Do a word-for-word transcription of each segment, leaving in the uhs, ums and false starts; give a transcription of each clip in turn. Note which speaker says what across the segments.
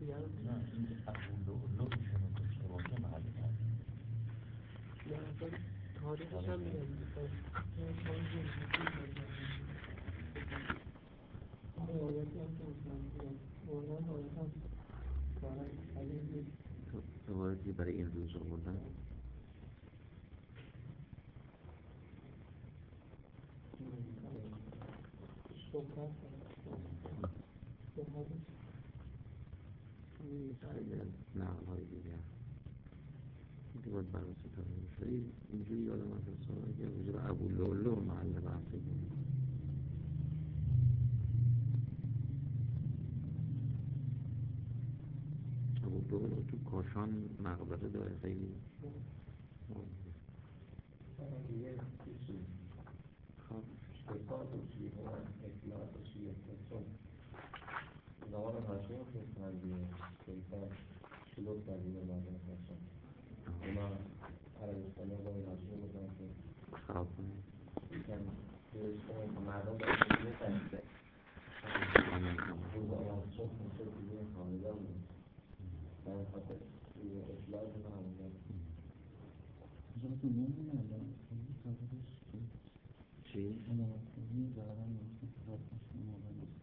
Speaker 1: دیگر
Speaker 2: نه این اصول و لوشون رو داشته باشه محل تر
Speaker 1: نه اصلا تاریخش هم میگم روایتی هم که مثلا میگم بردن روایت هم
Speaker 3: روایتی برای این روز آوردن
Speaker 1: صحبت
Speaker 3: نه های دیگر اینکه باید برای ستاره میشه اینجوری یادم از رساله که وجود ابو لولو محل بحثه بود ابو لولو تو کاشان مقبره داره خیلی
Speaker 4: زمان هاشم کشتن دیگه کشتن شلوک کردیم مردم کشتن اونا عربستانی رو باید هاشم بودن که
Speaker 3: خراب کنیم
Speaker 4: یکم درست کنیم که مردم باید دیگه کشته روز آن صبح میشه دیگه خانده بودیم در خاطر اطلاعات اونا همونده
Speaker 2: جا تو نمی ندارم تاریخش
Speaker 3: چی؟
Speaker 2: اما این دارم نمیشه کتاب کشتن موقع نیست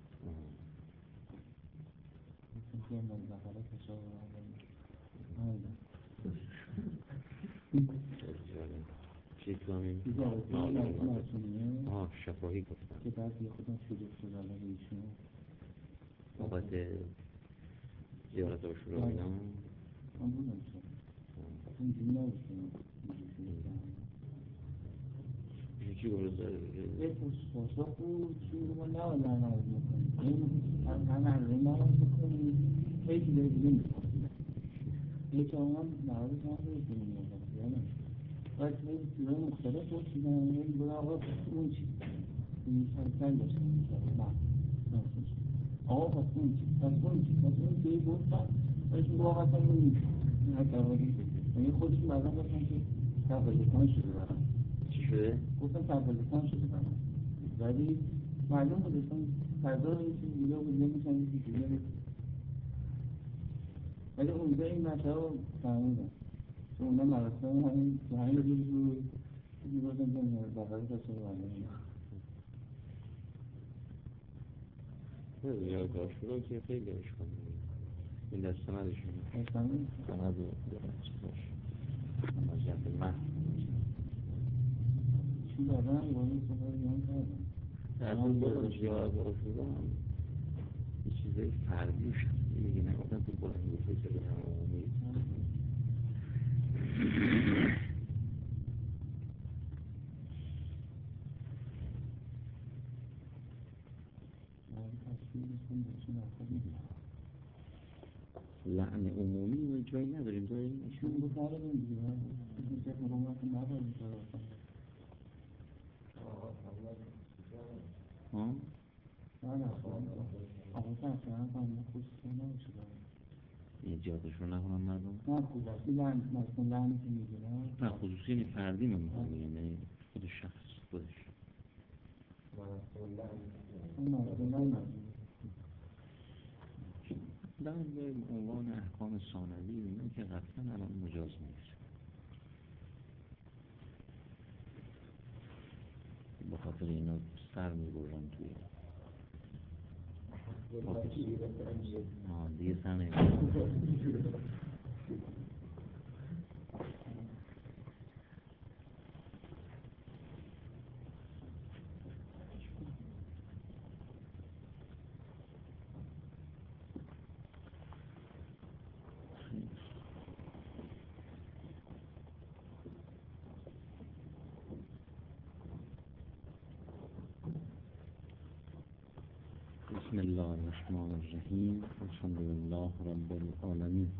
Speaker 2: که من بخاله کشا رو آمدن
Speaker 3: چی اسلامی؟ آه شفاهی گفتن
Speaker 2: که بعد یه خودم شروع شد علیه ایشون
Speaker 3: بابت زیارت آشورا میدم
Speaker 2: من بودم شد اینجوری نبودم
Speaker 3: چی برو زده
Speaker 2: یک پاسخ بود چی رو ما نباید نماز میکنیم هم عرضه نماز میکنیم خیلی دیگه دیگه میکنیم یک آمان نماز نماز میکنیم باید خیلی سیره مختلف باشیدن این برای آقا اون چی این سرکن داشتن نه آقا پس اون چی پس اون چی پس اون چی گفتن باید این آقا اصلا این نیست این حتی آقایی این خودشون بعدا باشن که تقلیدان شده برن
Speaker 3: چی شده؟
Speaker 2: گفتن تقلیدان شده برن ولی معلوم بود اصلا فردا رو یه چیز دیگه بود نمیشن یه چیز دیگه بود ولی اونجا این مسئله رو فهمیدن چون اونا مراسم همین تو همین روز رو چیزی بودن که بقیه داشته رو برنامه
Speaker 3: نه زیارت آشورا که خیلی اشکال این در سندشون
Speaker 2: اصلا
Speaker 3: سند رو چیزاش مجلت محض
Speaker 2: چی دادن رو این سفر بیان کردن
Speaker 3: در اون زیارت آشورا هم یه چیزای فردیش میگه نگفتن تو بلند گفته که به هم عمومی لعن عمومی و جایی نداریم داریم
Speaker 2: ایشون بود نداریم دیگه ایشون که حرمت نداریم
Speaker 3: ها؟
Speaker 2: نه نه آقا که اصلا هم خوشی نمیشه
Speaker 3: یه جادشون نکنم مردم؟
Speaker 2: نه خصوصی لعنی مثلا لعنی که میگیرن
Speaker 3: نه خصوصی یعنی فردی من میخوام بگم یعنی خود شخص خودش در به عنوان احکام ثانوی اینا که قطعا الان مجاز نیست به خاطر اینا سر میبرن توی آه دیگه سر نمیبرن بسم الله الرحمن الرحیم الحمد لله رب العالمین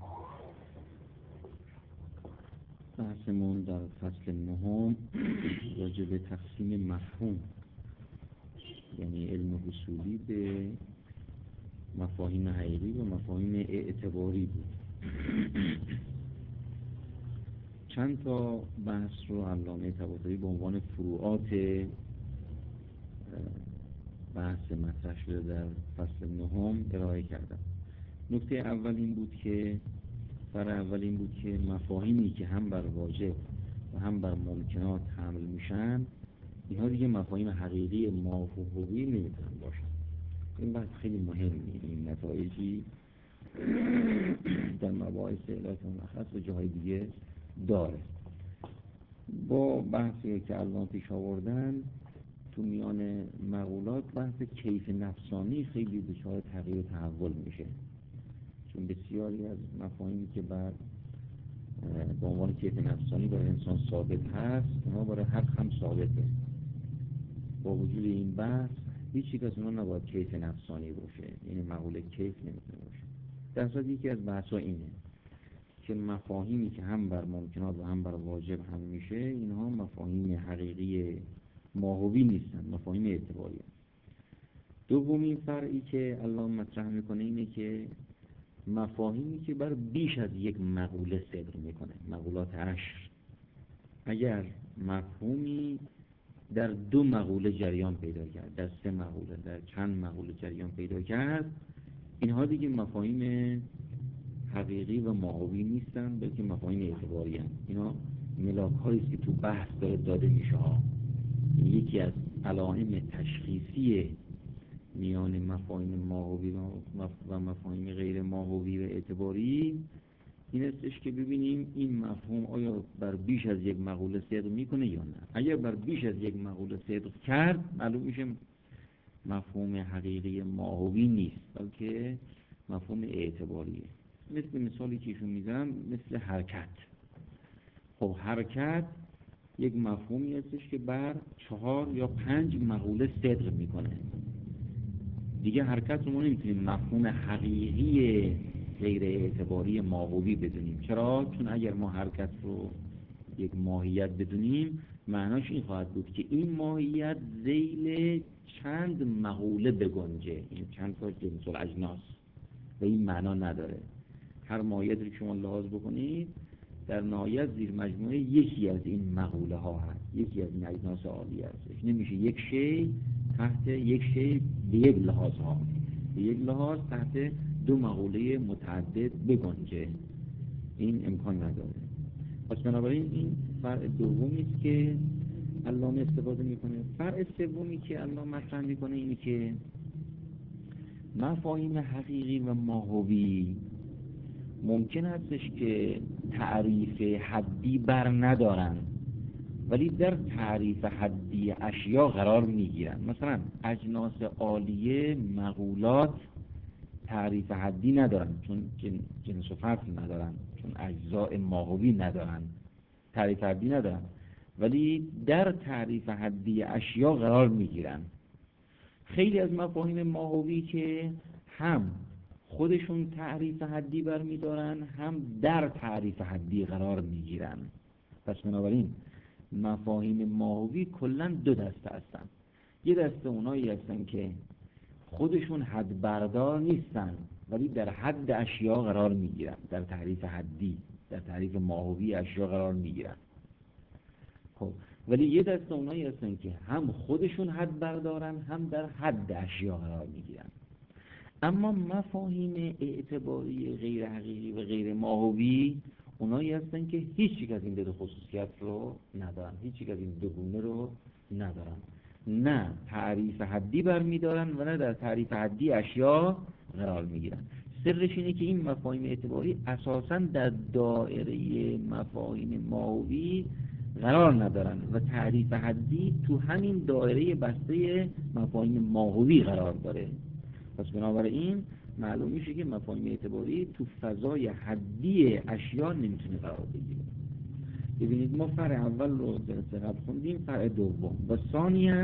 Speaker 3: بحثمون در فصل نهم راجع به تقسیم مفهوم یعنی علم اصولی به مفاهیم حقیقی و مفاهیم اعتباری بود. چند تا بحث رو علامه طباطبایی به عنوان فروعات بحث مطرح شده در فصل نهم ارائه کردم. نکته اول این بود که فرع اول این بود که مفاهیمی که هم بر واجب و هم بر ممکنات حمل میشن، اینها دیگه مفاهیم حقیقی ماهوی نمیتونن باشن. این بحث خیلی مهمه، این نتایجی در مباحث علایت مخص و جاهای دیگه داره. با بحثی که الان پیش آوردن تو میان مقولات، بحث کیف نفسانی خیلی دچار تغییر و تحول میشه، چون بسیاری از مفاهیمی که بر به عنوان کیف نفسانی برای انسان ثابت هست، اونها برای حق هم ثابته. با وجود این بحث هیچ یک از اونها نباید کیف نفسانی باشه، یعنی مقوله کیف نمیتونه باشه. در صورتی یکی از بحث‌ها اینه که مفاهیمی که هم بر ممکنات و هم بر واجب هم میشه، اینها مفاهیم حقیقی ماهوی نیستن، مفاهیم اعتباری هستن. دومین فرعی که الله مطرح میکنه اینه که مفاهیمی که بر بیش از یک مقوله صدق میکنه، مقولات عشر، اگر مفهومی در دو مقوله جریان پیدا کرد، در سه مقوله، در چند مقوله جریان پیدا کرد، اینها دیگه مفاهیم حقیقی و ماهوی نیستن، بلکه مفاهیم اعتباری هستند. اینا ملاک هایی که تو بحث داره داده میشه ها. یکی از علائم تشخیصی میان مفاهیم ماهوی و مفاهیم غیر ماهوی و اعتباری این استش که ببینیم این مفهوم آیا بر بیش از یک مقوله صدق میکنه یا نه. اگر بر بیش از یک مقوله صدق کرد، معلوم میشه مفهوم حقیقی ماهوی نیست، بلکه مفهوم اعتباریه. مثل مثالی که ایشون میزنم، مثل حرکت. خب حرکت یک مفهومی هستش که بر چهار یا پنج مقوله صدق میکنه. دیگه حرکت رو ما نمیتونیم مفهوم حقیقی غیر اعتباری ماهوی بدونیم. چرا؟ چون اگر ما حرکت رو یک ماهیت بدونیم، معناش این خواهد بود که این ماهیت ذیل چند مقوله بگنجه، این چند تا جنس الاجناس، و این معنا نداره. هر ماهیت رو شما لحاظ بکنید، در نهایت زیر مجموعه یکی از این مقوله ها هست، یکی از این اجناس عالی هست. نمیشه یک شی تحت یک شی به یک لحاظ ها، به یک لحاظ تحت دو مقوله متعدد بگنجه، این امکان نداره. پس بنابراین این فرع دومی است که علامه استفاده میکنه. فرع سومی که علامه مطرح میکنه اینه که مفاهیم حقیقی و ماهوی ممکن هستش که تعریف حدی بر ندارن، ولی در تعریف حدی اشیا قرار میگیرن. مثلا اجناس عالیه، مقولات تعریف حدی ندارن، چون جنس و فصل ندارن، چون اجزاء ماهوی ندارن، تعریف حدی ندارن، ولی در تعریف حدی اشیا قرار میگیرن. خیلی از مفاهیم ماهوی که هم خودشون تعریف حدی برمیدارن، هم در تعریف حدی قرار میگیرن. پس بنابراین مفاهیم ماهوی کلا دو دسته هستن. یه دسته اونایی هستن که خودشون حد بردار نیستن، ولی در حد اشیا قرار میگیرن، در تعریف حدی، در تعریف ماهوی اشیا قرار میگیرن. خب ولی یه دسته اونایی هستن که هم خودشون حد بردارن، هم در حد اشیا قرار میگیرن. اما مفاهیم اعتباری غیر حقیقی و غیر ماهوی اونایی هستن که هیچ یک از این دو خصوصیت رو ندارن، هیچ یک از این دو گونه رو ندارن. نه تعریف حدی برمیدارن و نه در تعریف حدی اشیا قرار میگیرن. سرش اینه که این مفاهیم اعتباری اساساً در دایره مفاهیم ماهوی قرار ندارن و تعریف حدی تو همین دایره بسته مفاهیم ماهوی قرار داره. پس بنابراین معلوم میشه که مفاهیم اعتباری تو فضای حدی اشیا نمیتونه قرار بگیره. ببینید ما فرع اول رو جلسه قبل خوندیم، فرع دوم و ثانیاً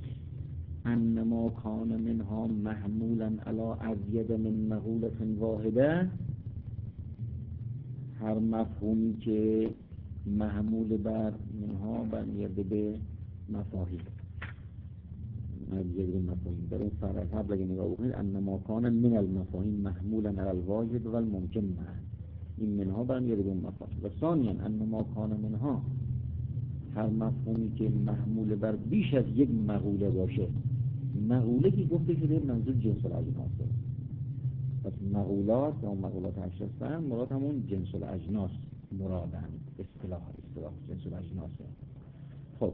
Speaker 3: انما کان منها محمولا علی ازید من مقولة واحده، هر مفهومی که محمول بر منها برمیگرده به مفاهیم، برمیگرده به مفاهیم. در اون فرع قبل اگه نگاه بکنید انما کان من المفاهیم محمولا علی الواجب و الممکن معا، این منها برمیگرده به اون مفاهیم. و ثانیاً انما کان منها، هر مفهومی که محمول بر بیش از یک مقوله باشه. مقوله که گفته شده منظور جنس الاجناس، پس مقولات یا مقولات هشت هستن مراد همون جنس الاجناس مرادن، اصطلاح اصطلاح جنس الاجناسه. خب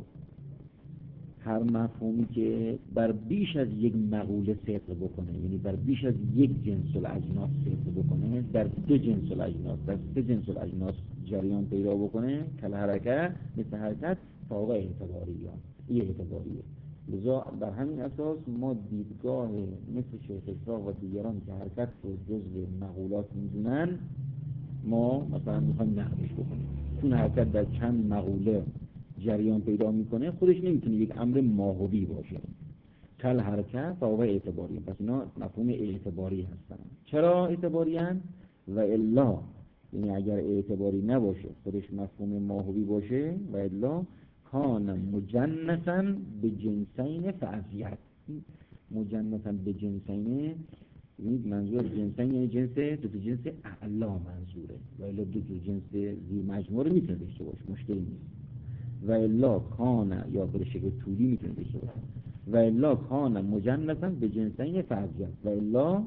Speaker 3: هر مفهومی که بر بیش از یک مقوله صدق بکنه، یعنی بر بیش از یک جنس الاجناس صدق بکنه، در دو جنس الاجناس، در سه جنس الاجناس جریان پیدا بکنه، کل حرکت مثل حرکت فوق اعتباریه، این اعتباریه. لذا بر همین اساس ما دیدگاه مثل شیخ اسحاق و دیگران که حرکت رو جزء مقولات میدونن، ما مثلا میخوایم نقلش بکنیم. چون حرکت در چند مقوله جریان پیدا میکنه، خودش نمیتونه یک امر ماهوی باشه. کل حرکت فوق اعتباریه، پس اینا مفهوم اعتباری هستن. چرا اعتباری هستن؟ و الا، یعنی اگر اعتباری نباشه، خودش مفهوم ماهوی باشه، و الا کان مجنسا به جنسین فعضیت. مجنسا به جنسین، یعنی منظور جنسین یعنی جنس دو تا جنس اعلا منظوره، و الا دو تا جنس زیر مجموعه رو میتونه داشته باشه، مشکلی نیست. و الا کان، یا به شکل طولی میتونه داشته باشه، و الا کان مجنسا به جنسین فعضیت. و الا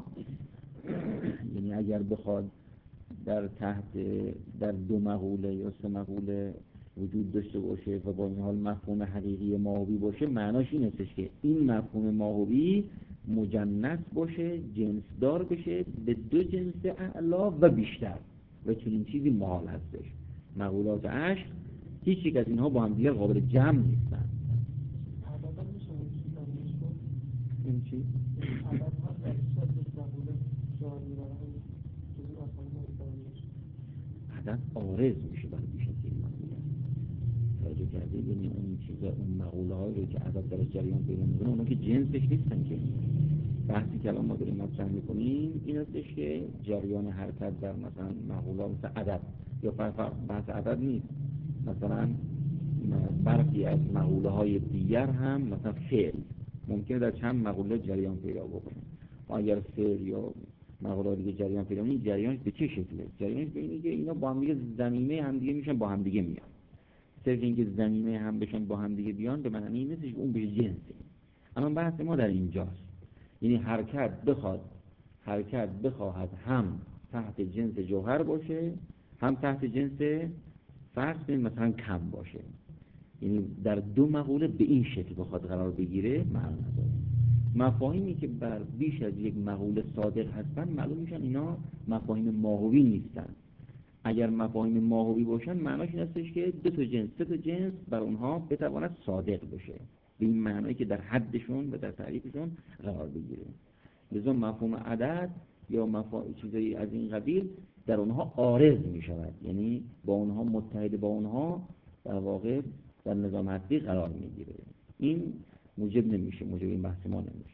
Speaker 3: یعنی اگر بخواد در تحت در دو مقوله یا سه مقوله وجود داشته باشه و با این حال مفهوم حقیقی ماهوی باشه، معناش این هستش که این مفهوم ماهوی مجنس باشه، جنس دار بشه به دو جنس اعلا و بیشتر، و چنین چیزی محال هستش. مقولات عشق هیچ یک از اینها با هم دیگر قابل جمع نیستن.
Speaker 1: عدد میشه چیزی کنم؟
Speaker 3: این چی؟
Speaker 1: عدد ها در صد مقوله جاری و هم جزی اصلا مقوله
Speaker 3: عدد عارض میشه برای بیش از یک مقوله. توجه کردید؟ یعنی اون چیزا، اون مقوله هایی رو که عدد درش جریان پیدا میکنه، اونا که جنسش نیستن. که بحثی که الان ما داریم مطرح میکنیم این هستش که جریان حرکت در مثلا مقوله مثل عدد، یا بحث عدد نیست، مثلا برخی از مقوله های دیگر هم مثلا فعل ممکنه در چند مقوله جریان پیدا بکنه. و اگر فعل یا مقوله دیگه جریان پیدا کنه، جریانش به چه شکله؟ جریانش به اینه که اینا با هم دیگه ضمیمه هم دیگه میشن، با هم دیگه میان. صرف اینکه ضمیمه هم بشن با هم دیگه بیان به معنی این نیست که اون به جنسه. اما بحث ما در اینجاست، یعنی حرکت بخواد حرکت بخواهد هم تحت جنس جوهر باشه، هم تحت جنس فرض کنید مثلا کم باشه، یعنی در دو مقوله به این شکل بخواد قرار بگیره، معلوم نداره. مفاهیمی که بر بیش از یک مقوله صادق هستن، معلوم میشن اینا مفاهیم ماهوی نیستن. اگر مفاهیم ماهوی باشن، معناش این هستش که دو تا جنس سه تا جنس بر اونها بتواند صادق بشه، به این معنایی که در حدشون و در تعریفشون قرار بگیره. لذا مفهوم عدد یا مفاهیم چیزایی از این قبیل در اونها عارض می شود، یعنی با اونها متحد با اونها در واقع در نظام حدی قرار می گیره. این موجب نمیشه، موجب این بحث ما نمیشه.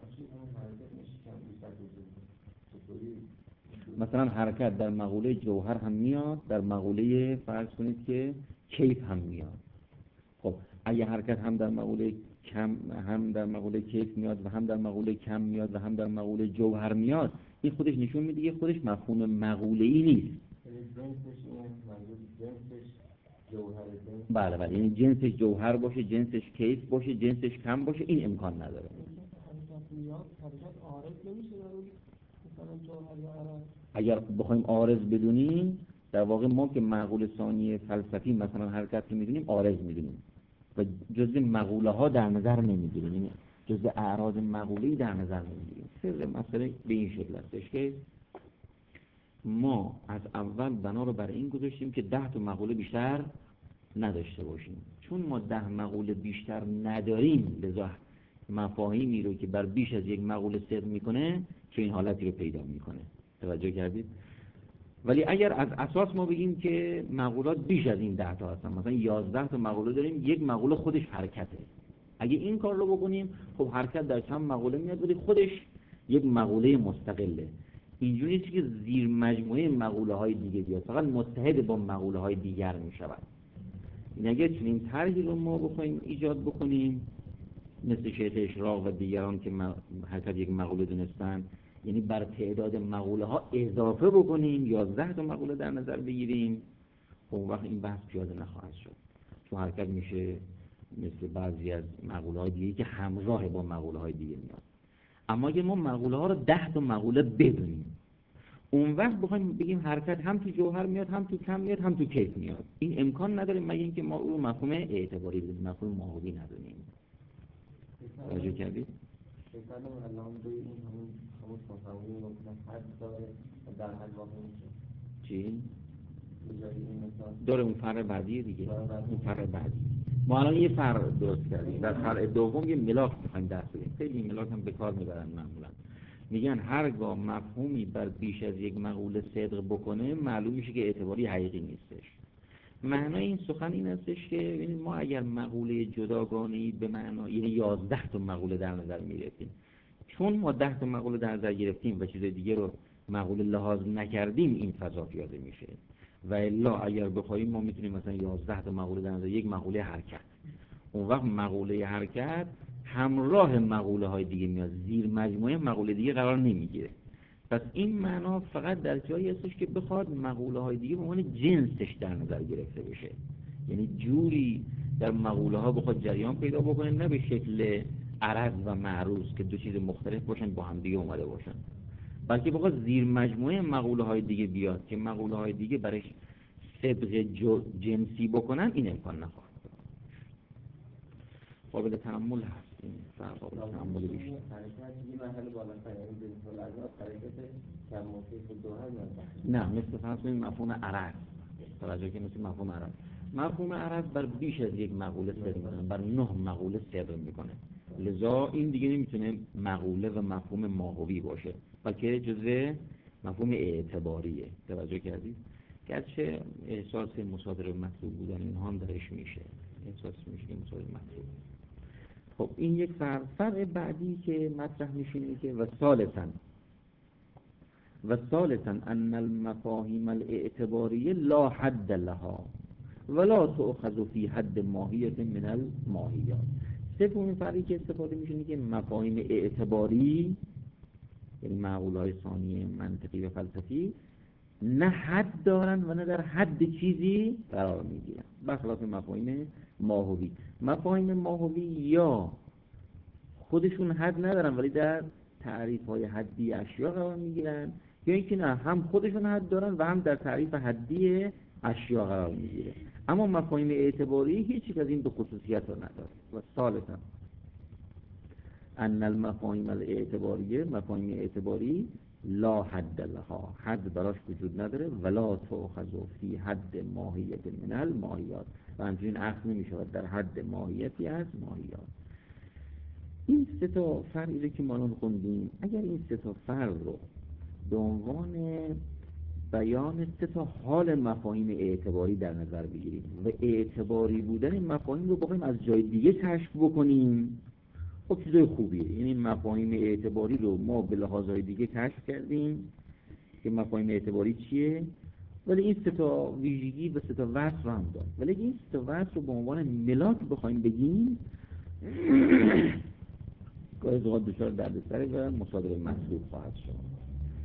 Speaker 3: مثلا حرکت در مقوله جوهر هم میاد، در مقوله فرض کنید که کیف هم میاد. خب اگه حرکت هم در مقوله کم هم در مقوله کیف میاد و هم در مقوله کم میاد و هم در مقوله جوهر میاد، این خودش نشون میده که خودش مفهوم مقوله‌ای نیست. بله بله، یعنی جنسش جوهر باشه، جنسش کیف باشه، جنسش کم باشه، این امکان نداره. اگر بخوایم عارض بدونیم، در واقع ما که معقول ثانی فلسفی مثلا حرکت رو میدونیم، عارض میدونیم و جزء مقوله ها در نظر نمیگیریم، یعنی جزء اعراض مقوله‌ای در نظر نمیگیریم. سر مسئله به این شکل هستش که ما از اول بنا رو برای این گذاشتیم که ده تا مقوله بیشتر نداشته باشیم. چون ما ده مقوله بیشتر نداریم، لذا مفاهیمی رو که بر بیش از یک مقوله صدق میکنه که این حالتی رو پیدا میکنه. توجه کردید؟ ولی اگر از اساس ما بگیم که مقولات بیش از این ده تا هستن، مثلا یازده تا مقوله داریم، یک مقوله خودش حرکته، اگه این کار رو بکنیم، خب حرکت در چند مقوله میاد ولی خودش یک مقوله مستقله. اینجوری نیست که زیر مجموعه مقوله های دیگه بیاد، فقط متحد با مقوله های دیگر میشود. این اگر چنین طرحی رو ما بخوایم ایجاد بکنیم، مثل شیخ اشراق و دیگران که حرکت یک مقوله دونستن، یعنی بر تعداد مقوله ها اضافه بکنیم، یازده تا مقوله در نظر بگیریم، خب وقت این بحث پیاده نخواهد شد. چون حرکت میشه مثل بعضی از مقوله های دیگه که همراه با مقوله های دیگه میاد. اما اگه ما مقوله ها رو ده تا مقوله بدونیم، اون وقت بخوایم بگیم حرکت هم تو جوهر میاد، هم تو کم میاد، هم تو کیف میاد، این امکان نداره مگه اینکه ما اون مفهوم اعتباری بدونیم، مفهوم ماهوی ندونیم. توجه کردید؟
Speaker 4: شکل الان به این همون همون تصوری رو که حد داره در حد واقع میشه.
Speaker 3: چی؟
Speaker 4: اینجایی این مثال
Speaker 3: داره اون فرع بعدی دیگه، اون فرع بعدی. ما الان یه فرع درست کردیم، در فرع دوم یه ملاک می‌خوایم درس بدیم. خیلی ملاک هم به کار میبرن معمولا. میگن هرگاه مفهومی بر بیش از یک مقوله صدق بکنه معلوم میشه که اعتباری حقیقی نیستش. معنای این سخن این استش که ببینید ما اگر مقوله جداگانه‌ای به معنا یعنی یازده تا مقوله در نظر می‌گرفتیم، چون ما ده تا مقوله در نظر گرفتیم و چیز دیگه رو مقوله لحاظ نکردیم، این فضا پیاده میشه. و الا اگر بخوایم ما میتونیم مثلا یازده تا مقوله در نظر یک مقوله حرکت، اون وقت مقوله حرکت همراه مقوله های دیگه میاد، زیر مجموعه مقوله دیگه قرار نمیگیره. پس این معنا فقط در جایی هستش که بخواد مقوله های دیگه به عنوان جنسش در نظر گرفته بشه، یعنی جوری در مقوله ها بخواد جریان پیدا بکنه، نه به شکل عرض و معروض که دو چیز مختلف باشن با هم دیگه اومده باشن، بلکه بخواد زیر مجموعه مقوله های دیگه بیاد که مقوله های دیگه برش صدق جنسی بکنن، این امکان نخواهد. قابل تأمل هست این فرق، قابل تأمل بیشتر.
Speaker 4: حرکت یه مرحله بالاتر، یعنی به طور از حرکت کم موقعی دوهر
Speaker 3: نه، مثل فرض کنید مفهوم عرض، توجه که مثل مفهوم عرض، مفهوم عرض بر بیش از یک مقوله صدق میکنه، بر نه مقوله صدق میکنه، لذا این دیگه نمیتونه مقوله و مفهوم ماهوی باشه، بلکه جزء مفهوم اعتباریه. توجه کردید؟ گرچه احساس مصادره مطلوب بودن اینها هم درش میشه، احساس میشه که مصادره مطلوب. خب این یک فرق. فرق بعدی که مطرح میشه اینه که و ثالثاً و ثالثاً ان المفاهیم الاعتباریه لا حد لها ولا تؤخذ فی حد ماهیت من الماهیات. سومین فرقی که استفاده میشه اینه که مفاهیم اعتباری یعنی معقوله‌های ثانیه منطقی و فلسفی نه حد دارن و نه در حد چیزی قرار میگیرن، برخلاف مفاهیم ماهوی. مفاهیم ماهوی یا خودشون حد ندارن ولی در تعریف‌های حدی اشیا قرار میگیرن، یا اینکه نه هم خودشون حد دارن و هم در تعریف حدی اشیا قرار میگیره. اما مفاهیم اعتباری هیچ یک از این دو خصوصیت رو نداره. و ثالثاً ان المفاهیم الاعتباریه، مفاهیم اعتباری لا حد لها، حد براش وجود نداره، ولا تؤخذ فی حد ماهیت من الماهیات، و همچنین اخذ نمیشود در حد ماهیتی از ماهیات. این سه تا فرقی که ما الان خوندیم، اگر این سه تا فرق رو به عنوان بیان سه تا حال مفاهیم اعتباری در نظر بگیریم و اعتباری بودن مفاهیم رو بخوایم از جای دیگه کشف بکنیم، خب چیزای خوبیه. یعنی مفاهیم اعتباری رو ما به لحاظهای دیگه کشف کردیم که مفاهیم اعتباری چیه، ولی این سه تا ویژگی و سه تا وصف رو هم داره. ولی این سه تا وصف رو به عنوان ملاک بخوایم بگیم گاهی اوقات دچار دردسر و مصادره مطلوب خواهد شد.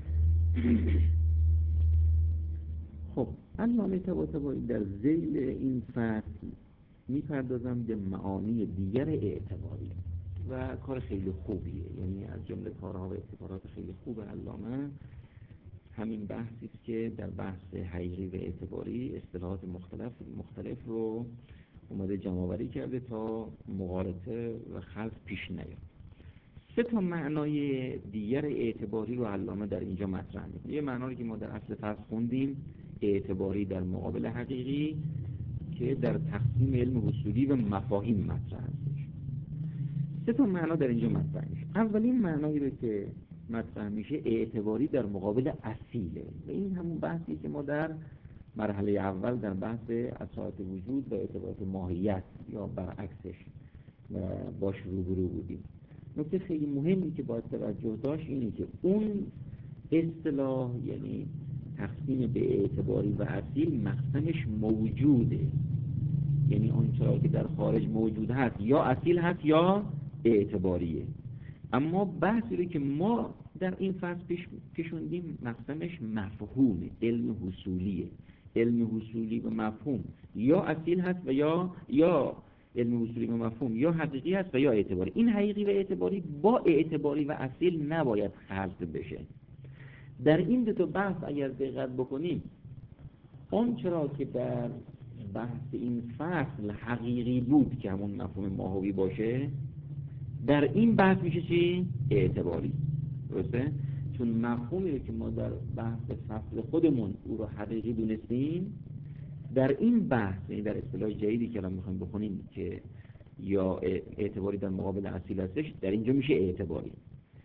Speaker 3: خب علامه طباطبایی در ذیل این فصل میپردازم به معانی دیگر اعتباری و کار خیلی خوبیه، یعنی از جمله کارها و ابتکارات خیلی خوب علامه همین بحثی است که در بحث حقیقی و اعتباری اصطلاحات مختلف مختلف رو اومده جمع‌آوری کرده تا مغالطه و خلط پیش نیاد. سه تا معنای دیگر اعتباری رو علامه در اینجا مطرح می‌کنه. یه معنایی که ما در اصل فصل خوندیم، اعتباری در مقابل حقیقی، که در تقسیم علم اصولی و مفاهیم مطرح هستش. سه تا معنا در اینجا مطرح میشه. اولین معنایی رو که مطرح میشه اعتباری در مقابل اصیله و این همون بحثی که ما در مرحله اول در بحث اساسات وجود و اعتبارات ماهیت یا برعکسش باش روبرو بودیم. نکته خیلی مهمی که باید توجه داشت اینه که اون اصطلاح یعنی تقسیم به اعتباری و اصیل مقسمش موجوده، یعنی اون چرا که در خارج موجود هست یا اصیل هست یا اعتباریه. اما بحثی رو که ما در این فصل پیش کشوندیم مقسمش مفهومه، علم حصولیه. علم حصولی و مفهوم یا اصیل هست و یا یا علم اصولی و مفهوم یا حقیقی هست و یا اعتباری. این حقیقی و اعتباری با اعتباری و اصیل نباید خلط بشه. در این دو تا بحث اگر دقت بکنیم، اون چرا که در بحث این فصل حقیقی بود که همون مفهوم ماهوی باشه، در این بحث میشه چی؟ اعتباری. درسته؟ چون مفهومی رو که ما در بحث فصل خودمون او رو حقیقی دونستیم، در این بحث، یعنی در اصطلاح جدیدی که الان میخوایم بخونیم که یا اعتباری در مقابل اصیل هستش، در اینجا میشه اعتباری.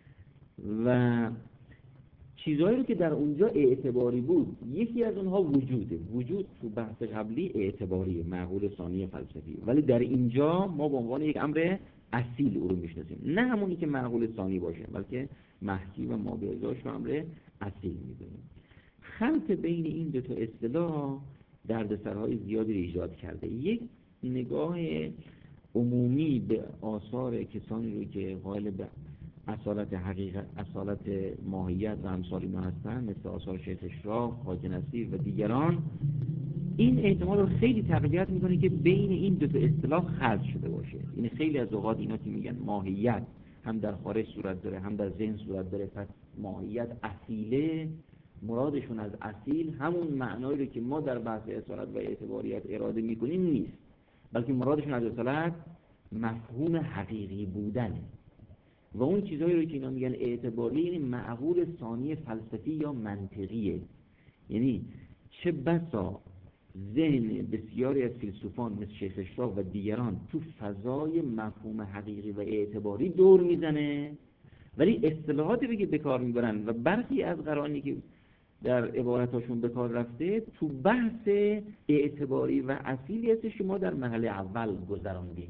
Speaker 3: و چیزهایی رو که در اونجا اعتباری بود، یکی از اونها وجوده. وجود تو بحث قبلی اعتباری، معقول ثانی فلسفی، ولی در اینجا ما به عنوان یک امر اصیل او رو میشناسیم، نه همونی که معقول ثانی باشه، بلکه محکی و ما به ازاش رو امر اصیل میدونیم. خلط بین این دو تا اصطلاح دردسرهای زیادی رو ایجاد کرده. یک نگاه عمومی به آثار کسانی رو که قائل به اصالت حقیقت، اصالت ماهیت و امثال اینا هستن، مثل آثار شیخ اشراق، خواجه نصیر و دیگران، این احتمال رو خیلی تقویت میکنه که بین این دو تا اصطلاح خلط شده باشه. این خیلی از اوقات اینا که میگن ماهیت هم در خارج صورت داره هم در ذهن صورت داره، پس ماهیت اصیله، مرادشون از اصیل همون معنایی رو که ما در بحث اصالت و اعتباریت اراده میکنیم نیست، بلکه مرادشون از اصالت مفهوم حقیقی بودنه. و اون چیزهایی رو که اینا میگن اعتباری، یعنی معقول ثانی فلسفی یا منطقیه. یعنی چه بسا ذهن بسیاری از فیلسوفان مثل شیخ اشراق و دیگران تو فضای مفهوم حقیقی و اعتباری دور میزنه، ولی اصطلاحاتی رو که به کار میبرن و برخی از قرائنی که در عبارتاشون به کار رفته تو بحث اعتباری و اصیلی هست شما در مرحله اول گذراندیم.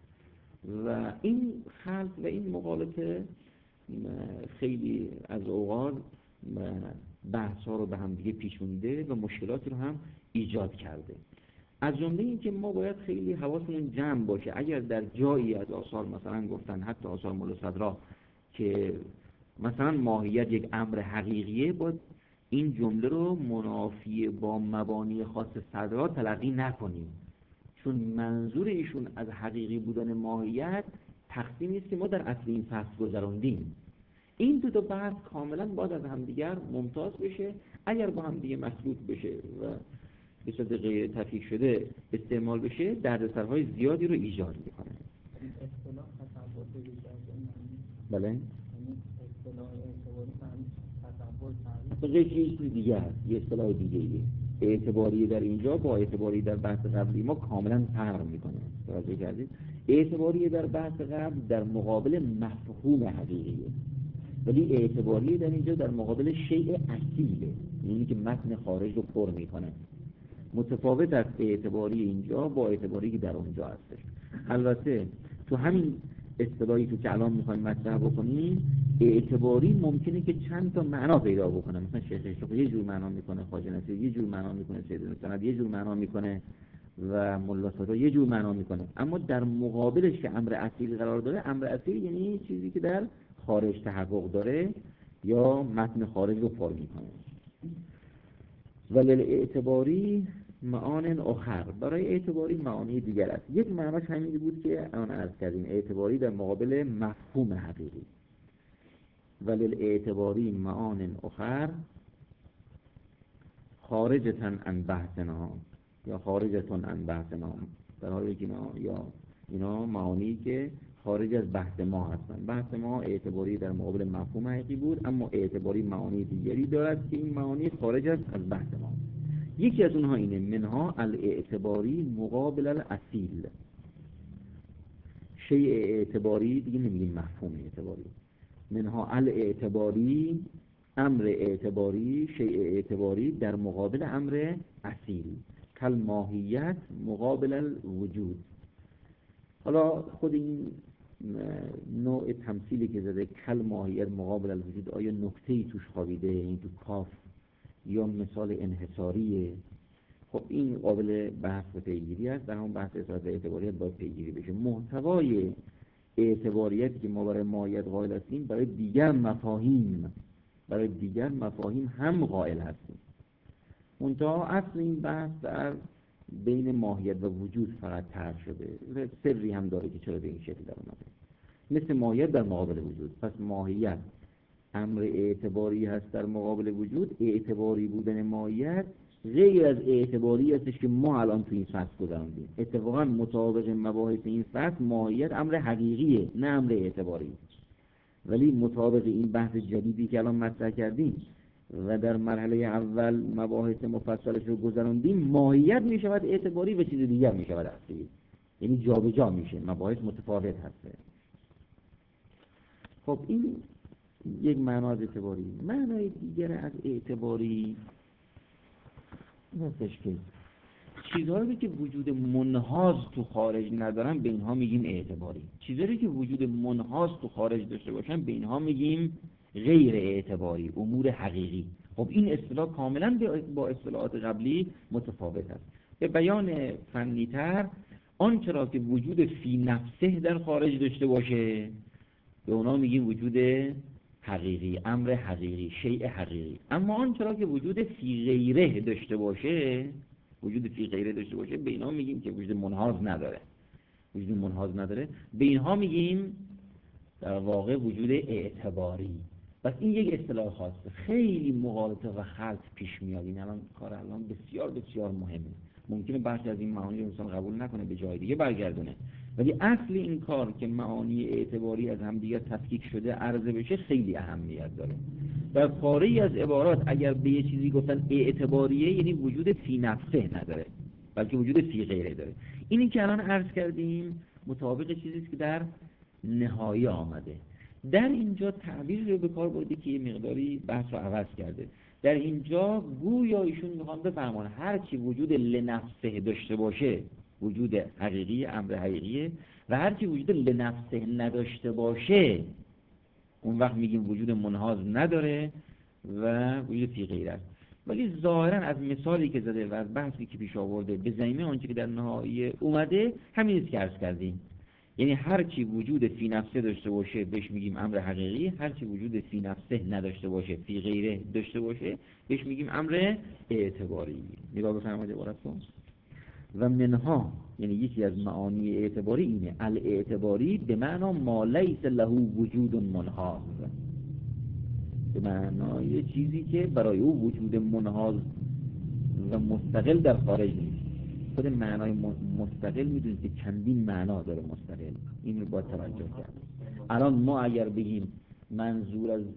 Speaker 3: و این خلط و این مغالطه خیلی از اوقات بحث ها رو به هم دیگه پیچونده و مشکلات رو هم ایجاد کرده. از جمله این که ما باید خیلی حواسمون جمع باشه. اگر در جایی از آثار مثلا گفتن، حتی آثار مولا صدرا، که مثلا ماهیت یک امر حقیقیه، باید این جمله رو منافی با مبانی خاص صدرا تلقی نکنیم، چون منظور ایشون از حقیقی بودن ماهیت تقسیمی است که ما در اصل این فصل گذراندیم. این دو تا بحث کاملا باید از همدیگر ممتاز بشه. اگر با هم دیگه مسلوط بشه و به صورت غیر تفکیک شده استعمال بشه، دردسرهای زیادی رو ایجاد میکنه.
Speaker 2: اصطلاح تصور بگید.
Speaker 3: بله؟
Speaker 2: اصطلاح اعتباری معنی تصور تعریف.
Speaker 3: غیر یه چیز دیگه هست، یه اصطلاح دیگه ایه. اعتباری در اینجا با اعتباری در بحث قبلی ما کاملا فرق میکنه. توجه کردید؟ اعتباری در بحث قبل در مقابل مفهوم حقیقیه، ولی اعتباری در اینجا در مقابل شیء اصیله، یعنی که متن خارج رو پر میکنه. متفاوت است اعتباری اینجا با اعتباری که در اونجا هستش. البته تو همین اصطلاحی تو که الان میخوایم مطرح بکنیم، اعتباری ممکنه که چند تا معنا پیدا بکنه. مثلا شیخ اشراق یه جور معنا میکنه، خواجه نصیر یه جور معنا میکنه، سید سند یه جور معنا میکنه و مولا صدرا یه جور معنا میکنه. اما در مقابلش که امر اصیل قرار داره، امر اصیل یعنی چیزی که در خارج تحقق داره یا متن خارج رو پر میکنه. ولی اعتباری معان آخر، برای اعتباری معانی دیگر است. یک معناش همینی بود که آن عرض کردیم، اعتباری در مقابل مفهوم حقیقی. ولی اعتباری معان آخر خارجتن عن بحثنا یا خارجتن عن بحثنا، در حالی که اینا یا اینا معانی که خارج از بحث ما هستن. بحث ما اعتباری در مقابل مفهوم حقیقی بود، اما اعتباری معانی دیگری دارد که این معانی خارج است از بحث ما. یکی از اونها اینه، منها الاعتباری مقابل الاصیل. شیء اعتباری دیگه نمیگیم مفهوم اعتباری. منها الاعتباری، امر اعتباری، شیء اعتباری در مقابل امر اصیل، کل ماهیت مقابل الوجود. حالا خود این نوع تمثیلی که زده کل ماهیت مقابل الوجود، آیا نکته‌ای توش خوابیده، این تو کاف، یا مثال انحصاریه؟ خب این قابل بحث و پیگیری است. در همون بحث اصالت اعتباریت باید پیگیری بشه. محتوای اعتباریتی که ما برای ماهیت قائل هستیم، برای دیگر مفاهیم برای دیگر مفاهیم هم قائل هستیم. منتها اصل این بحث در بین ماهیت و وجود فقط طرح شده، سری هم داره که چرا به این شکل در اومده. مثل ماهیت در مقابل وجود. پس ماهیت امر اعتباری هست در مقابل وجود. اعتباری بودن ماهیت غیر از اعتباری هستش که ما الان تو این فصل گذراندیم. اتفاقا مطابق مباحث این فصل ماهیت امر حقیقیه نه امر اعتباری. ولی مطابق این بحث جدیدی که الان مطرح کردیم و در مرحله اول مباحث مفصلش رو گذراندیم، ماهیت می شود اعتباری و چیز دیگر می شود اصلی. یعنی جابجا میشه، مباحث متفاوت هسته. خب این یک معنا از اعتباری. معنای دیگر از اعتباری هستش که چیزهایی که وجود منحاز تو خارج ندارن به اینها میگیم اعتباری. چیزهایی که وجود منحاز تو خارج داشته باشن به اینها میگیم غیر اعتباری، امور حقیقی. خب این اصطلاح کاملا با اصطلاحات قبلی متفاوت است. به بیان فنی‌تر، آنچه را که وجود فی نفسه در خارج داشته باشه به اونا میگیم وجود حقیقی، امر حقیقی، شیء حقیقی. اما آنچه را که وجود فی غیره داشته باشه، وجود فی غیره داشته باشه به اینا میگیم که وجود منحاز نداره. وجود منحاز نداره به اینها میگیم در واقع وجود اعتباری. بس این یک اصطلاح خاصه، خیلی مغالطه و خلط پیش میاد. این الان کار الان بسیار بسیار مهمه. ممکنه بخشی از این معانی رو انسان قبول نکنه، به جای دیگه برگردونه، ولی اصل این کار که معانی اعتباری از همدیگه تفکیک شده عرضه بشه خیلی اهمیت داره. در پاره‌ای از عبارات اگر به یه چیزی گفتن اعتباریه یعنی وجود فی نفسه نداره بلکه وجود فی غیره داره. اینی که الان عرض کردیم مطابق چیزی که در نهایه آمده. در اینجا تعبیر رو به کار برده که یه مقداری بحث رو عوض کرده. در اینجا گویا ایشون میخوان بفرمان هر چی وجود لنفسه داشته باشه وجود حقیقی، امر حقیقیه، و هر چی وجود لنفسه نداشته باشه اون وقت میگیم وجود منحاز نداره و وجود فی غیره است. ولی ظاهرا از مثالی که زده و از بحثی که پیش آورده به زمینه آنچه که در نهایه اومده همین است که عرض کردیم. یعنی هر چی وجود فی نفسه داشته باشه بهش میگیم امر حقیقی، هر چی وجود فی نفسه نداشته باشه فی غیره داشته باشه بهش میگیم امر اعتباری. نگاه بفرمایید عبارت رو. و منها یعنی یکی از معانی اعتباری اینه الاعتباری به معنا ما لیس له وجود منحاز، به معنای چیزی که برای او وجود منحاز و مستقل در خارج نیست. خود معنای مستقل میدونید که چندین معنا داره مستقل، این رو باید توجه کرد. الان ما اگر بگیم منظور از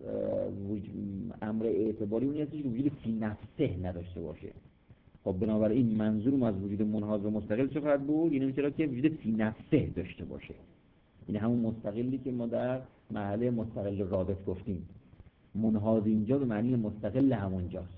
Speaker 3: امر اعتباری اونی هستش که وجود فی نفسه نداشته باشه، خب بنابراین منظورم از وجود منحاز و مستقل چه خواهد بود؟ یعنی چرا که وجود فی نفسه داشته باشه. این همون مستقلی که ما در محله مستقل رابط گفتیم. منحاز اینجا به معنی مستقل همونجاست.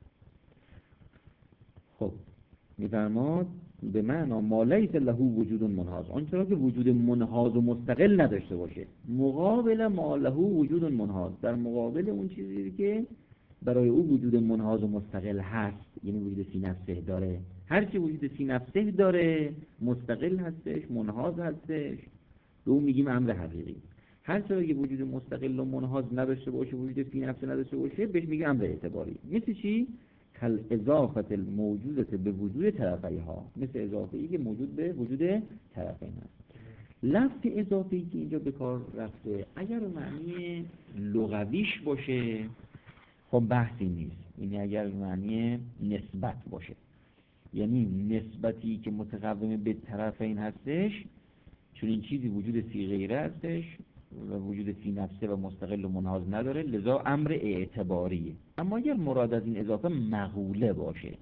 Speaker 3: خب می‌فرماد به معنا ما لیس له وجود منحاز، آنچه که وجود منحاز و مستقل نداشته باشه. مقابل ما له وجود منحاز، در مقابل اون چیزی که برای او وجود منحاز و مستقل هست، یعنی وجود فی نفسه داره. هر چی وجود فی نفسه داره مستقل هستش، منحاز هستش، به اون میگیم امر حقیقی. هر چیزی که وجود مستقل و منحاز نداشته باشه، وجود فی نفسه نداشته باشه، بهش میگیم امر اعتباری. مثل چی؟ کل اضافه الموجوده به وجود طرفیها، مثل اضافه ای که موجود به وجود طرفین هست. لفظ اضافه ای که اینجا به کار رفته اگر معنی لغویش باشه خب بحثی نیست. یعنی اگر معنی نسبت باشه، یعنی نسبتی که متقوم به طرفین هستش، چون این چیزی وجود فی غیره هستش و وجود فی نفسه و مستقل و منحاز نداره، لذا امر اعتباریه. اما اگر مراد از این اضافه مقوله باشه،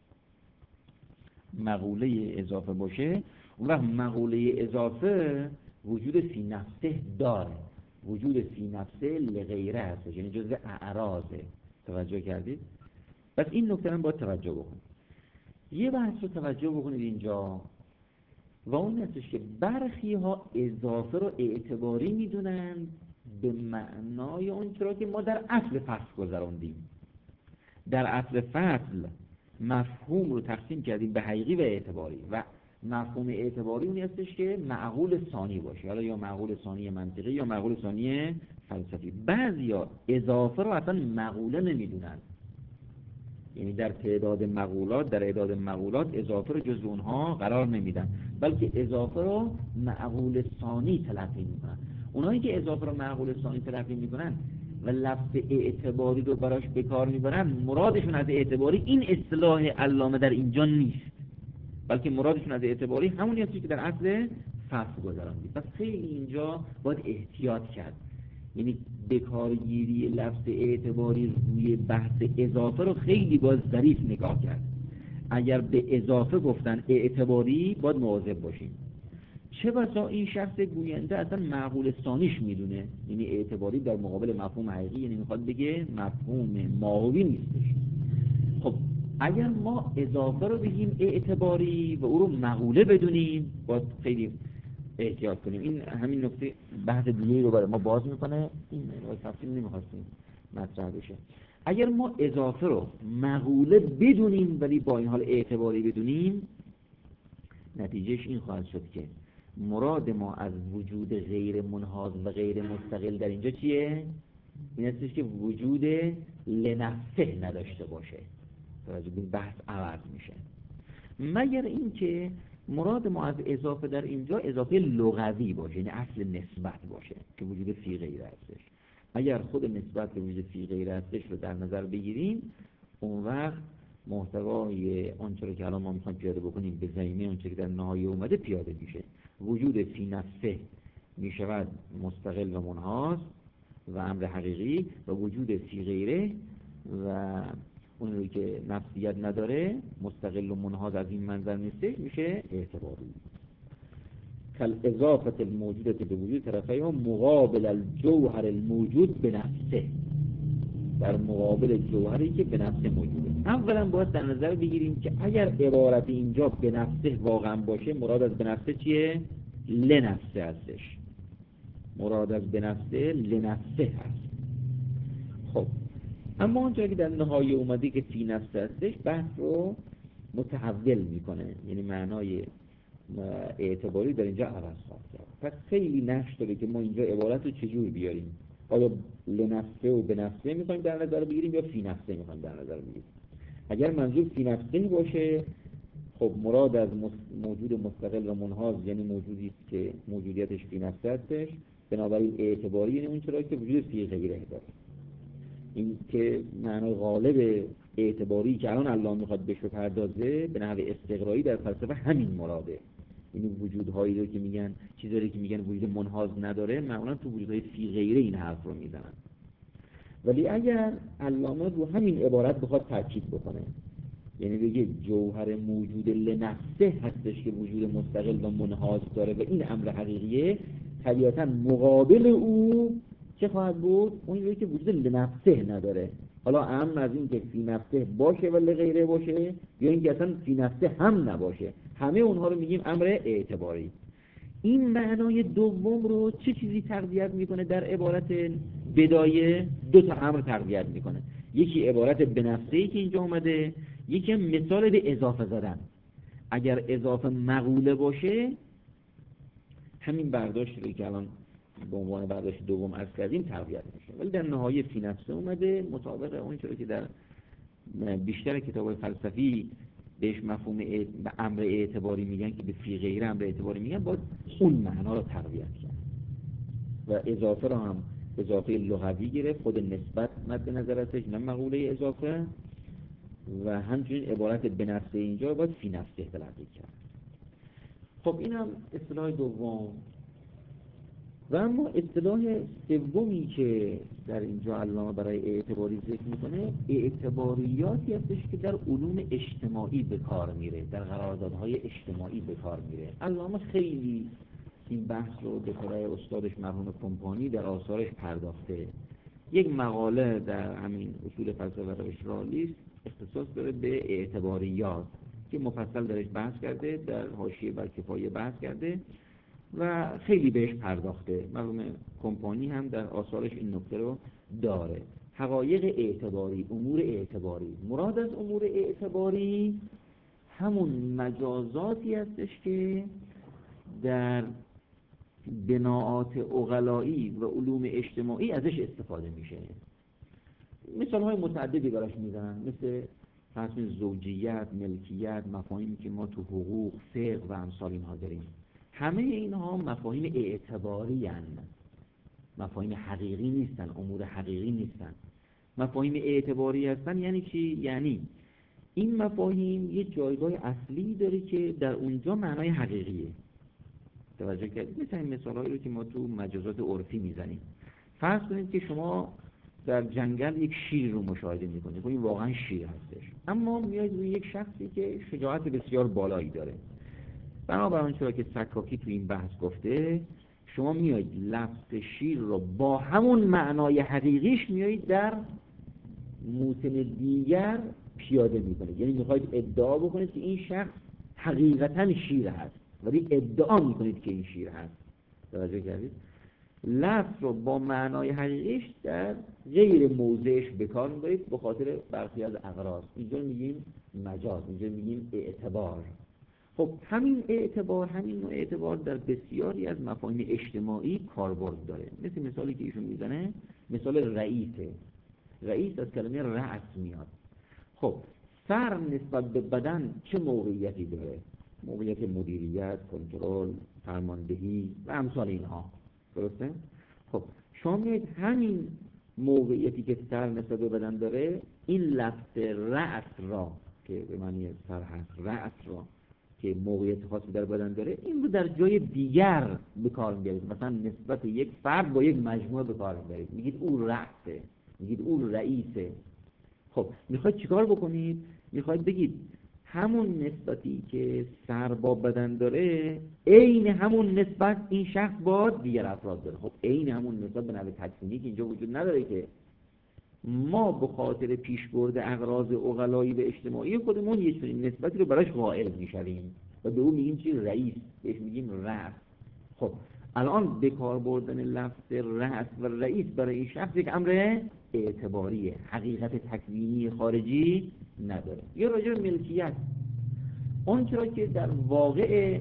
Speaker 3: مقوله اضافه باشه، اون وقت مقوله اضافه وجود فی نفسه داره، وجود فی نفسه لغیره هستش، یعنی جزء اعراضه. توجه کردید؟ پس این نکته هم باید توجه بکنید. یه بحث رو توجه بکنید اینجا و اون هستش که برخی ها اضافه رو اعتباری میدونن به معنای اون چرا که ما در اصل فصل گذراندیم. در اصل فصل مفهوم رو تقسیم کردیم به حقیقی و اعتباری و مفهوم اعتباری اونی هستش که معقول ثانی باشه، حالا یا معقول ثانی منطقی یا معقول ثانی فلسفی. بعضیا اضافه رو اصلا معقوله نمیدونن، یعنی در تعداد مقولات، در اعداد مقولات اضافه رو جزو اونها قرار نمیدن، بلکه اضافه رو معقول ثانی تلقی میکنن. اونایی که اضافه رو معقول ثانی تلقی میکنن و لفظ اعتباری رو براش به کار میبرن، مرادشون از اعتباری این اصطلاح علامه در اینجا نیست، بلکه مرادشون از اعتباری همونی هستی که در اصل فصل گذراندید. پس خیلی اینجا باید احتیاط کرد، یعنی بکارگیری لفظ اعتباری روی بحث اضافه رو خیلی باید ظریف نگاه کرد. اگر به اضافه گفتن اعتباری باید مواظب باشیم. چه بسا این شخص گوینده اصلا معقول ثانیش میدونه، یعنی اعتباری در مقابل مفهوم حقیقی، یعنی میخواد بگه مفهوم ماهوی نیستش. خب اگر ما اضافه رو بگیم اعتباری و او رو مقوله بدونیم، باید خیلی احتیاط کنیم. این همین نکته بحث دیگه رو برای ما باز میکنه، این تفصیل نمیخواستیم مطرح بشه. اگر ما اضافه رو مقوله بدونیم ولی با این حال اعتباری بدونیم، نتیجهش این خواهد شد که مراد ما از وجود غیر منحاز و غیر مستقل در اینجا چیه؟ این هستش که وجود لنفسه نداشته باشه. توجه این بحث عوض میشه، مگر اینکه مراد ما از اضافه در اینجا اضافه لغوی باشه، یعنی اصل نسبت باشه که وجود فی غیره هستش. اگر خود نسبت به وجود فی غیره هستش رو در نظر بگیریم، اون وقت محتوای آنچه که الان ما میخوایم پیاده بکنیم به زمینه آنچه که در نهایه اومده پیاده میشه. وجود فی نفسه میشود مستقل و منحاز و امر حقیقی، و وجود فی غیره و اون رو که نفسیت نداره، مستقل و منحاز از این منظر نیستش، میشه اعتباری. کل اضافت الموجودت به وجود طرفه ها مقابل الجوهر الموجود به نفسه، در مقابل جوهری که به نفسه موجوده. اولا باید در نظر بگیریم که اگر عبارت اینجا به نفسه واقعا باشه، مراد از به نفسه چیه؟ لنفسه هستش. مراد از به نفسه لنفسه هست. خب اما اونجا که در نهایه اومده که فی نفسه هستش، بحث رو متحول میکنه، یعنی معنای اعتباری در اینجا عوض خواهد کرد. پس خیلی نقش داره که ما اینجا عبارت رو چجور بیاریم. آیا لنفسه و به نفسه میخوایم در نظر بگیریم یا فی نفسه میخوایم در نظر بگیریم؟ اگر منظور فی نفسه باشه، خب مراد از موجود مستقل و منحاز یعنی موجودی است که موجودیتش فی نفسه هستش، بنابراین اعتباری یعنی اون چرا که وجود فی غیره داره. این که معنای غالب اعتباری که الان الله میخواد بهش بپردازه به نحو استقرایی در فلسفه همین مراده. این وجودهایی رو که میگن چیزایی که میگن وجود منحاز نداره، معمولا تو وجودهای فی غیره این حرف رو میزنن. ولی اگر علامه رو همین عبارت بخواد تاکید بکنه، یعنی بگه جوهر موجود لنفسه هستش که وجود مستقل و منحاز داره و این امر حقیقیه، طبیعتا مقابل او چه خواهد بود؟ اون یکی که وجود لنفسه نداره. حالا اهم از این که فی نفسه باشه و لغیره باشه، یا اینکه اصلا فی نفسه هم نباشه، همه اونها رو میگیم امر اعتباری. این معنای دوم رو چه چیزی تقویت میکنه در عبارت بدایه؟ دو تا امر تقویت میکنه. یکی عبارت به نفسه‌ای که اینجا اومده، یکی هم مثال به اضافه زدن. اگر اضافه مقوله باشه، همین برداشت رو که الان به عنوان برداشت دوم عرض کردیم تقویت میشه. ولی در نهایه فی نفسه اومده مطابق اون چیزی که در بیشتر کتاب‌های فلسفی بهش مفهوم امر اعتباری میگن که به فی غیره امر اعتباری میگن، باید اون معنا رو تقویت کرد و اضافه رو هم اضافه لغوی گرفت، خود نسبت مد نظر هستش نه مقوله اضافه، و همچنین عبارت به نفسه اینجا رو باید فی نفسه تلقی کرد. خب این هم اصطلاح دوم. و اما اصطلاح سومی که در اینجا علامه برای اعتباری ذکر میکنه، اعتباریاتی هستش که در علوم اجتماعی به کار میره، در قراردادهای اجتماعی به کار میره. علامه خیلی این بحث رو به طرح استادش مرحوم کمپانی در آثارش پرداخته. یک مقاله در همین اصول فلسفه و روش رئالیسم اختصاص داره به اعتباریات که مفصل درش بحث کرده، در حاشیه بر کفایه بحث کرده و خیلی بهش پرداخته. مرحوم کمپانی هم در آثارش این نکته رو داره. حقایق اعتباری، امور اعتباری، مراد از امور اعتباری همون مجازاتی هستش که در بناعات عقلایی و علوم اجتماعی ازش استفاده میشه. مثال های متعددی براش میزنن، مثل فرض کنید زوجیت، ملکیت، مفاهیمی که ما تو حقوق، فقه و امثال اینها داریم، همه اینها مفاهیم اعتباری هستند، مفاهیم حقیقی نیستن، امور حقیقی نیستن. مفاهیم اعتباری هستن یعنی چی؟ یعنی این مفاهیم یه جایگاه اصلی داره که در اونجا معنای حقیقیه. توجه کردید؟ مثل این مثالایی رو که ما تو مجازات عرفی میزنیم. فرض کنید که شما در جنگل یک شیر رو مشاهده میکنید، خب این واقعا شیر هستش، اما میاید روی یک شخصی که شجاعت بسیار بالایی داره. بنابراین چرا که سکاکی تو این بحث گفته، شما میاید لفظ شیر رو با همون معنای حقیقیش میاید در موسم دیگر پیاده میکنید. یعنی میخواید ادعا بکنید که این شخص حقیقتا شیر هست، ولی ادعا میکنید که این شیر هست. توجه کردید؟ لفظ رو با معنای حقیقیش در غیر موضعش به کار میبرید به خاطر برخی از اغراض. اینجا میگیم مجاز، اینجا میگیم اعتبار. خب همین اعتبار، همین نوع اعتبار در بسیاری از مفاهیم اجتماعی کاربرد داره. مثل مثالی که ایشون میزنه، مثال رئیسه. رئیس از کلمه رأس میاد. خب سر نسبت به بدن چه موقعیتی داره؟ موقعیت مدیریت، کنترل، فرماندهی و امثال اینها. درسته؟ خب شما میگید همین موقعیتی که سر نسبت به بدن داره، این لفظ رأس را که به معنی سر هست، رأس را که موقعیت خاصی در بدن داره، این رو در جای دیگر به کار میبرید. مثلا نسبت یک فرد با یک مجموعه به کار میبرید، میگید او رأسه، میگید او رئیسه. خب میخواید چیکار بکنید؟ میخواید بگید همون نسبتی که سر با بدن داره، عین همون نسبت این شخص با دیگر افراد داره. خب عین همون نسبت به نحو تکوینی که اینجا وجود نداره که ما به خاطر پیشبرد اغراض عقلایی و اجتماعی خودمون یه چنین نسبتی رو براش قائل میشویم و به اون میگیم چی؟ رئیس، بهش میگیم رأس. خب الان به کار بردن لفظ رأس و رئیس برای این شخص یک امر اعتباریه، حقیقت تکوینی خارجی نداره. یا راجع به ملکیت، اون چرا که در واقع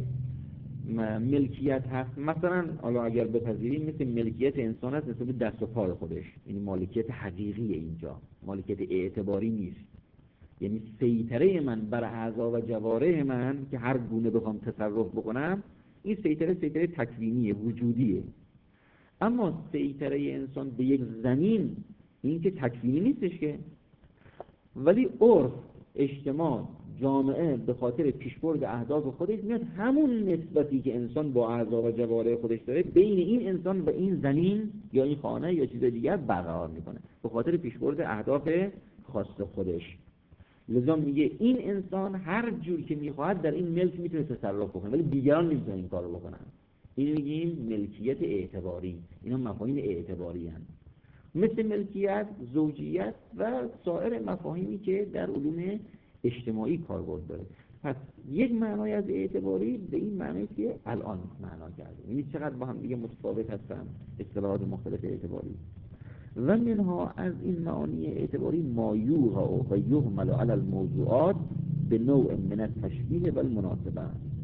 Speaker 3: ملکیت هست، مثلا حالا اگر بپذیریم مثل ملکیت انسان هست نسبت به دست و پای خودش، این مالکیت حقیقیه، اینجا مالکیت اعتباری نیست. یعنی سیطره من بر اعضا و جوارح من که هر گونه بخوام تصرف بکنم، این سیطره سیطره تکوینیه، وجودیه. اما سیطره انسان به یک زمین، این که تکوینی نیستش که، ولی عرف، اجتماع، جامعه به خاطر پیشبرد اهداف خودش میاد همون نسبتی که انسان با اعضا و جوارح خودش داره بین این انسان و این زمین یا این خانه یا چیز دیگر برقرار میکنه به خاطر پیشبرد اهداف خاص خودش. لذا میگه این انسان هر جور که میخواهد در این ملک میتونه تصرف بکنه، ولی دیگران نمیتونن این کارو بکنن. این میگیم ملکیت اعتباری. اینا مفاهیم اعتباری هستند، مثل ملکیت، زوجیت و سایر مفاهیمی که در علوم اجتماعی کاربرد داره. پس یک معنای از اعتباری به این معنی که الان معنا کرده، یعنی چقدر با هم دیگه متفاوت هستن اصطلاحات مختلف اعتباری. و منها از این معانی اعتباری ما یوها و یهمل علی الموضوعات به نوع من التشبیه و المناسبه.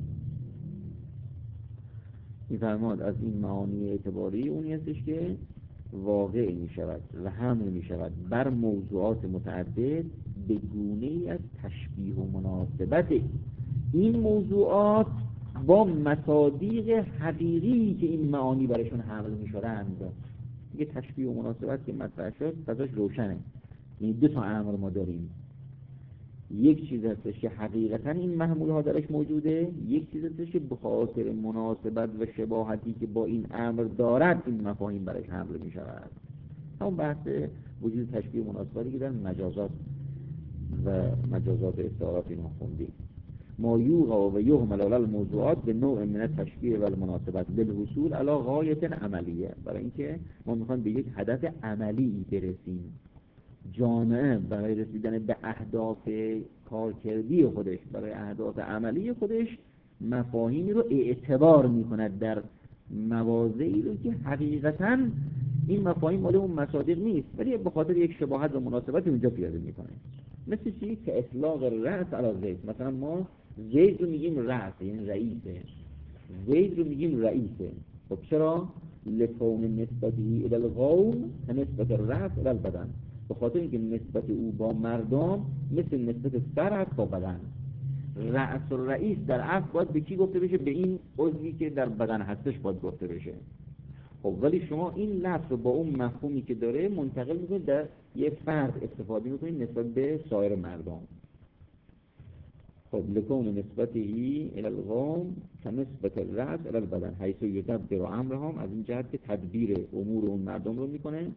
Speaker 3: می‌فرماد از این معانی اعتباری اونی هستش که واقع می شود و حمل می شود بر موضوعات متعدد به گونه‌ای از تشبیه و مناسبت این موضوعات با مصادیق حقیقی که این معانی برشون حمل می شدند. یه تشبیه و مناسبت که مطرح شد فضاش روشنه. یعنی دو تا امر ما داریم، یک چیز هستش که حقیقتا این محمول ها درش موجوده، یک چیز هستش که به خاطر مناسبت و شباهتی که با این امر دارد این مفاهیم برش حمل می شود. همون بحث وجود تشبیه و مناسبتی که در مجازات و مجازات استعارات اینا خوندیم. ما یوغا و یهمل علی الموضوعات به نوع من التشبیه و المناسبت بالحصول علی غایت عملیه، برای اینکه ما میخوایم به یک هدف عملی برسیم. جامعه برای رسیدن به اهداف کارکردی خودش، برای اهداف عملی خودش مفاهیمی رو اعتبار میکند در مواضعی رو که حقیقتاً این مفاهیم مال اون مصادیق نیست، ولی به خاطر یک شباهت و مناسبت اونجا پیاده میکنه. مثل چی؟ که اطلاق رأس علی زید. مثلا ما زید رو میگیم رأس، یعنی رئیسه. زید رو میگیم رئیسه. خب چرا؟ لکون نسبتی الی القوم نسبت رأس الی البدن. به خاطر اینکه نسبت او با مردم مثل نسبت سر است با بدن. رأس و رئیس در اصل باید به کی گفته بشه؟ به این عضوی که در بدن هستش باید گفته بشه. خب ولی شما این لفظ رو با اون مفهومی که داره منتقل میکنید، در یه فرد استفاده میکنید نسبت به سایر مردم. خب لکون نسبتهی الی القوم كنسبت الرأس الی البدن حیث یدبر امرهم، از این جهت که تدبیر امور اون مردم رو میکنه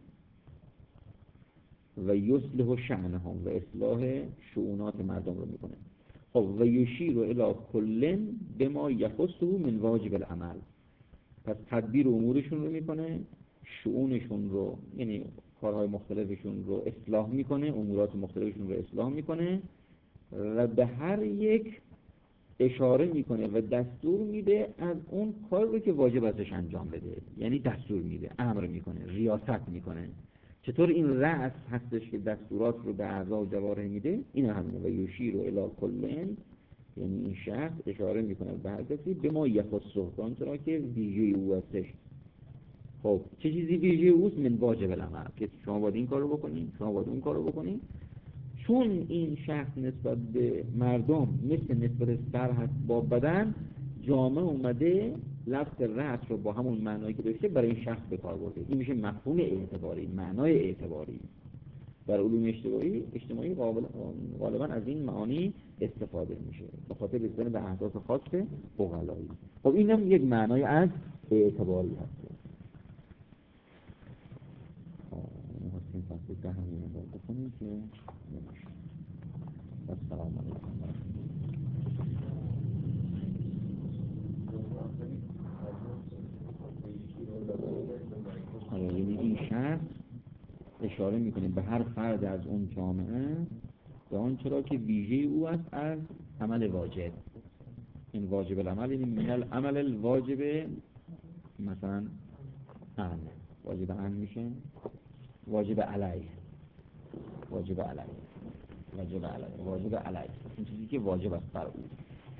Speaker 3: و یصلح شأنهم و اصلاح شؤونات مردم رو میکنه. خب و یشیر الی کل بما یخصه من واجب العمل، پس تدبیر امورشون رو میکنه، شؤونشون رو یعنی کارهای مختلفشون رو اصلاح میکنه، امورات مختلفشون رو اصلاح میکنه و به هر یک اشاره میکنه و دستور میده از اون کار رو که واجب ازش انجام بده، یعنی دستور میده، امر میکنه، ریاست میکنه. چطور این رأس هستش که دستورات رو به اعضا و جوارح میده؟ این همینه. و یشیر الی کلن، یعنی این شخص اشاره میکنه به هر کسی به ما یخصه، آنچه که ویژه او هستش. خب چه چیزی ویژه اوست؟ من واجب العمل، که شما باید این کار رو بکنین، شما باید اون کار رو بکنین. چون این شخص نسبت به مردم مثل نسبت سر هست با بدن، جامعه اومده لفظ رأس رو با همون معنایی که داشته برای این شخص به کار برده. این میشه مفهوم اعتباری، معنای اعتباری. در علوم اجتماعی اجتماعی غالبا از این معانی استفاده میشه به خاطر رسیدن به اهداف خاص عقلایی. خب این هم یک معنای از اعتباری هست. محسن فصل ده همین رو بکنیم که نمیشه. السلام علیکم. آره یعنی این شخص اشاره میکنه به هر فرد از اون جامعه به آن چرا که ویژه او است از عمل واجب. این واجب العمل یعنی من العمل الواجب، مثلا ان واجب ان میشه واجب علیه، واجب علیه، واجب علیه، واجب علیه، این چیزی که واجب است بر او.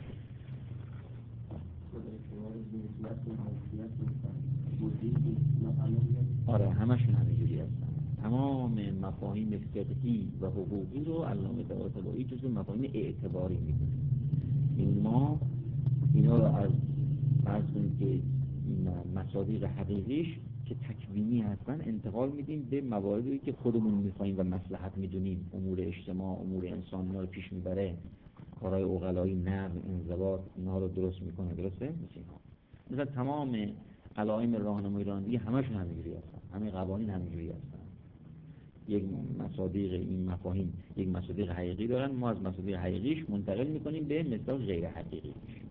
Speaker 3: آره همشون همینجوری هستن. تمام مفاهیم فقهی و حقوقی رو علامه طباطبایی جزو مفاهیم اعتباری میدونه. این ما اینا رو از فرض کنید که مصادیق حقیقیش که تکوینی هستن انتقال میدیم به مواردی که خودمون میخوایم و مصلحت میدونیم، امور اجتماع، امور انسان، اینا رو پیش میبره، کارهای عقلایی، نظم، انضباط، اینا رو درست میکنه. درسته؟ مثلا تمام علائم راهنمای رانندگی همشون همینجوری هستن، همه قوانین همینجوری هستن. یک مصادیق این مفاهیم یک مصادیق حقیقی دارن، ما از مصادیق حقیقیش منتقل میکنیم به مصداق غیر حقیقی.